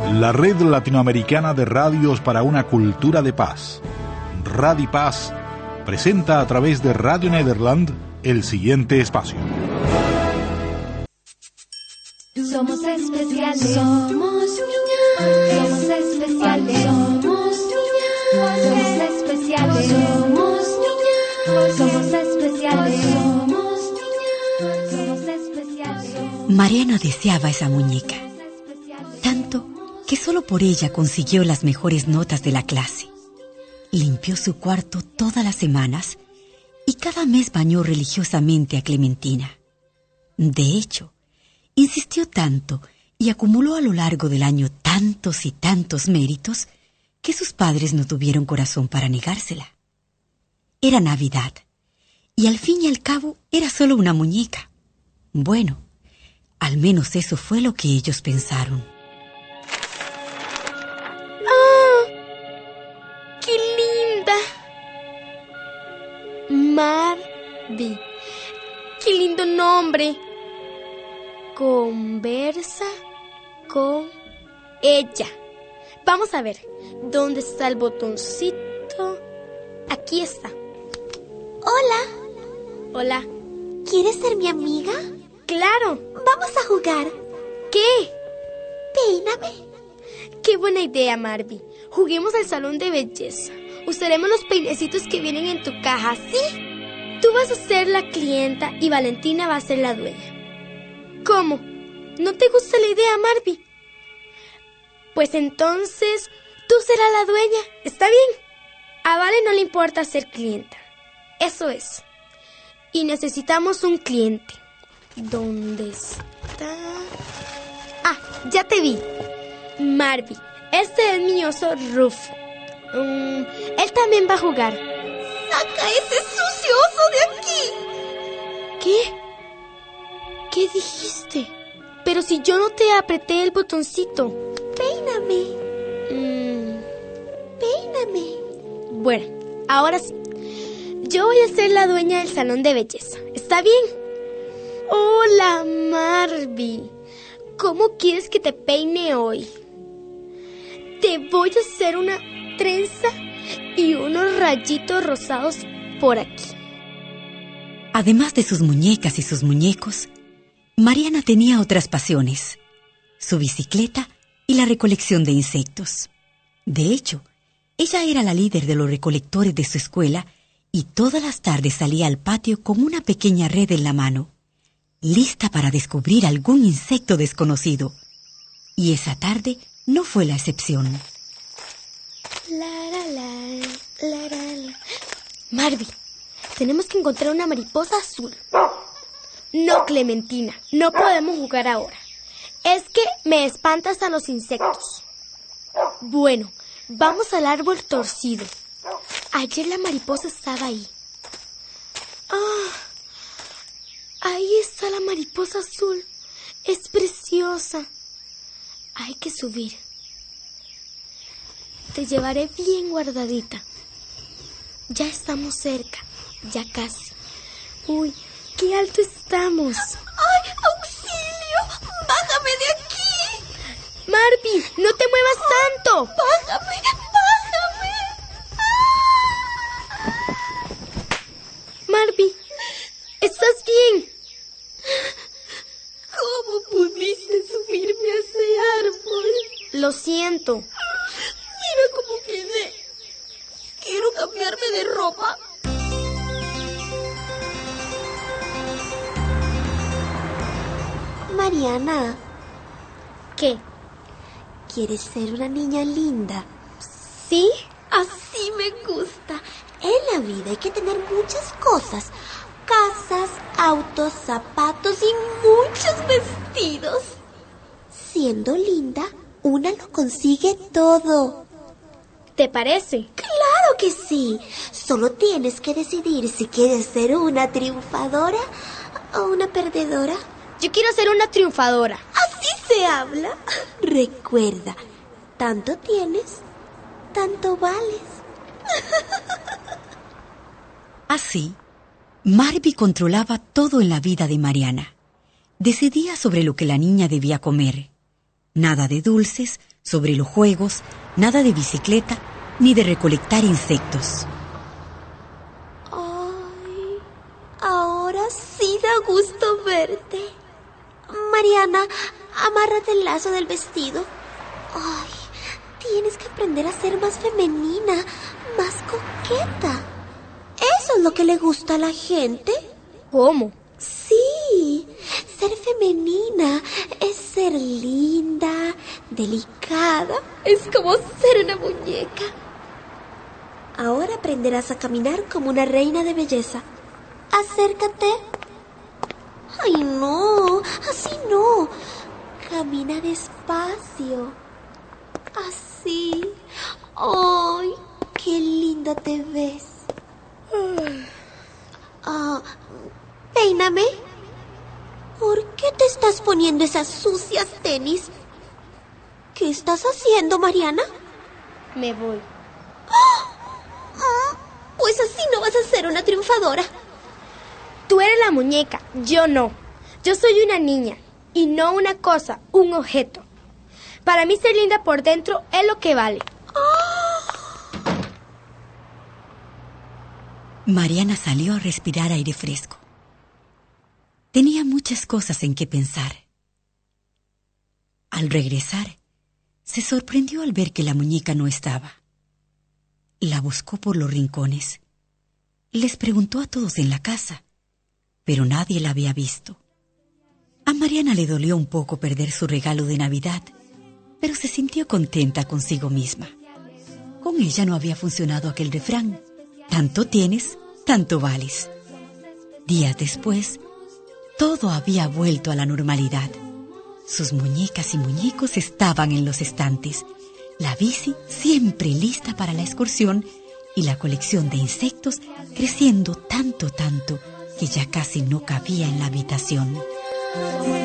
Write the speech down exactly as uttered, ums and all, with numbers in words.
La Red Latinoamericana de Radios para una Cultura de Paz, Radio Paz, presenta a través de Radio Nederland el siguiente espacio. Somos especiales, somos niñas. Somos especiales, somos niñas. Somos especiales, somos niñas. Somos especiales, somos niñas. Somos especiales. Mariana deseaba esa muñeca, tanto que solo por ella consiguió las mejores notas de la clase. Limpió su cuarto todas las semanas y cada mes bañó religiosamente a Clementina. De hecho, insistió tanto y acumuló a lo largo del año tantos y tantos méritos que sus padres no tuvieron corazón para negársela. Era Navidad, y al fin y al cabo era solo una muñeca. Bueno, al menos eso fue lo que ellos pensaron. ¡Ah! ¡Qué linda! Marby. ¡Qué lindo nombre! Conversa con ella. Vamos a ver, ¿dónde está el botoncito? Aquí está. Hola. Hola. ¿Quieres ser mi amiga? ¡Claro! Vamos a jugar. ¿Qué? Peíname. ¡Qué buena idea, Marby! Juguemos al salón de belleza. Usaremos los peinecitos que vienen en tu caja, ¿sí? Tú vas a ser la clienta y Valentina va a ser la dueña. ¿Cómo? ¿No te gusta la idea, Marby? Pues entonces, tú serás la dueña, ¿está bien? A Vale no le importa ser clienta. Eso es. Y necesitamos un cliente. ¿Dónde está? Ah, ya te vi. Marby, este es mi oso Rufo. Um, él también va a jugar. ¡Saca ese sucio oso de aquí! ¿Qué? ¿Qué dijiste? Pero si yo no te apreté el botoncito. Peíname. Mm. Peíname. Bueno, ahora sí. Yo voy a ser la dueña del salón de belleza. ¿Está bien? Hola, Marby. ¿Cómo quieres que te peine hoy? Te voy a hacer una trenza y unos rayitos rosados por aquí. Además de sus muñecas y sus muñecos, Mariana tenía otras pasiones: su bicicleta y la recolección de insectos. De hecho, ella era la líder de los recolectores de su escuela y todas las tardes salía al patio con una pequeña red en la mano, lista para descubrir algún insecto desconocido. Y esa tarde no fue la excepción. La, la, la, la, la, la. Marby, tenemos que encontrar una mariposa azul. No, Clementina, no podemos jugar ahora. Es que me espantas a los insectos. Bueno, vamos al árbol torcido. Ayer la mariposa estaba ahí. Ah, ahí está la mariposa azul. Es preciosa. Hay que subir. Te llevaré bien guardadita. Ya estamos cerca, ya casi. Uy, ¡qué alto estamos! ¡Ay, auxilio! ¡Bájame de aquí! Marby, no te muevas tanto. ¡Bájame! ¡Bájame! Marby, ¿estás bien? ¿Cómo pudiste subirme a ese árbol? Lo siento. Mira cómo quedé. Quiero cambiarme de ropa. Mariana, ¿Qué? ¿quieres ser una niña linda? ¿Sí? Así me gusta. En la vida hay que tener muchas cosas. Casas, autos, zapatos y muchos vestidos. Siendo linda, una lo consigue todo. ¿Te parece? ¡Claro que sí! Solo tienes que decidir si quieres ser una triunfadora o una perdedora. Yo quiero ser una triunfadora. Así se habla. Recuerda, tanto tienes, tanto vales. Así, Marby controlaba todo en la vida de Mariana. Decidía sobre lo que la niña debía comer. Nada de dulces, Sobre los juegos, nada de bicicleta ni de recolectar insectos. Ay, ahora sí da gusto verte. Mariana, amárrate el lazo del vestido. Ay, tienes que aprender a ser más femenina, más coqueta. ¿Eso es lo que le gusta a la gente? ¿Cómo? Sí, ser femenina es ser linda, delicada. Es como ser una muñeca. Ahora aprenderás a caminar como una reina de belleza. Acércate. Ay, no, así no. Camina despacio. Así. Ay, qué linda te ves. Ah, peíname. ¿Por qué te estás poniendo esas sucias tenis? ¿Qué estás haciendo, Mariana? Me voy. Ah, pues así no vas a ser una triunfadora. Tú eres la muñeca, yo no. Yo soy una niña, y no una cosa, un objeto. Para mí ser linda por dentro es lo que vale. Mariana salió a respirar aire fresco. Tenía muchas cosas en que pensar. Al regresar, se sorprendió al ver que la muñeca no estaba. La buscó por los rincones. Les preguntó a todos en la casa, pero nadie la había visto. A Mariana le dolió un poco perder su regalo de Navidad, pero se sintió contenta consigo misma. Con ella no había funcionado aquel refrán: tanto tienes, tanto vales. Días después, todo había vuelto a la normalidad. Sus muñecas y muñecos estaban en los estantes, la bici siempre lista para la excursión y la colección de insectos creciendo tanto, tanto, que ya casi no cabía en la habitación.